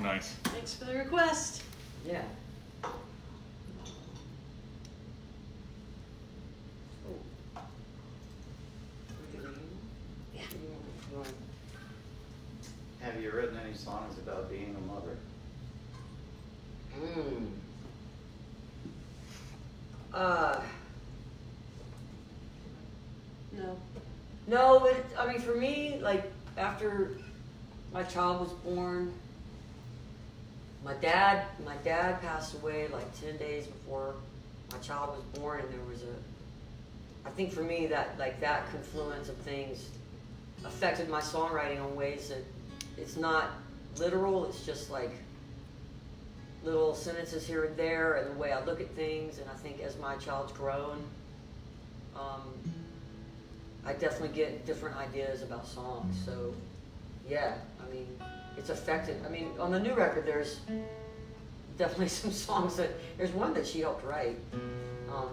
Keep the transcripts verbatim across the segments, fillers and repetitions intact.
Nice. Thanks for the request. Yeah. Have you written any songs about being a mother? Mm. Uh, No. no, it, I mean, for me, like, after my child was born, my dad, my dad passed away like ten days before my child was born, and there was a, I think for me that, like, that confluence of things affected my songwriting in ways that it's not literal, it's just like little sentences here and there, and the way I look at things. And I think as my child's grown, um, I definitely get different ideas about songs. So yeah, I mean, it's affected. I mean, on the new record, there's definitely some songs that, there's one that she helped write, um,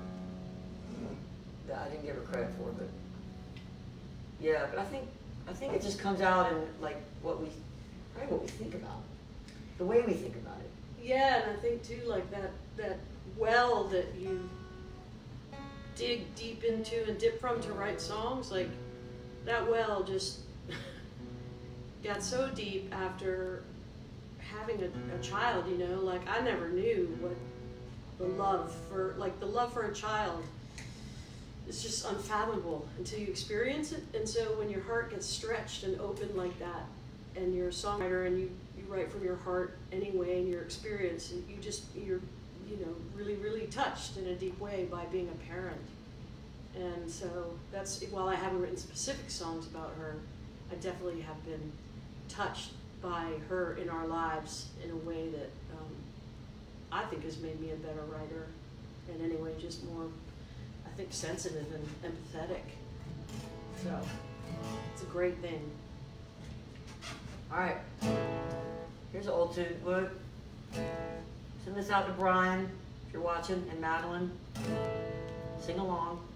that I didn't give her credit for, but yeah, but I think, I think it just comes out in like what we, right, what we think about, the way we think about it. Yeah, and I think too, like that that well that you dig deep into and dip from to write songs, like that well just got so deep after having a, a child, you know, like I never knew what the love for, like the love for a child is just unfathomable until you experience it. And so when your heart gets stretched and open like that, and you're a songwriter and you, you write from your heart anyway, and your experience, and you just, you're, you know, really, really touched in a deep way by being a parent. And so that's, while I haven't written specific songs about her, I definitely have been touched by her in our lives in a way that um, I think has made me a better writer, and anyway, just more, I think, sensitive and empathetic. So it's a great thing. All right, here's an old tune. Wood. Send this out to Brian, if you're watching, and Madeline. Sing along.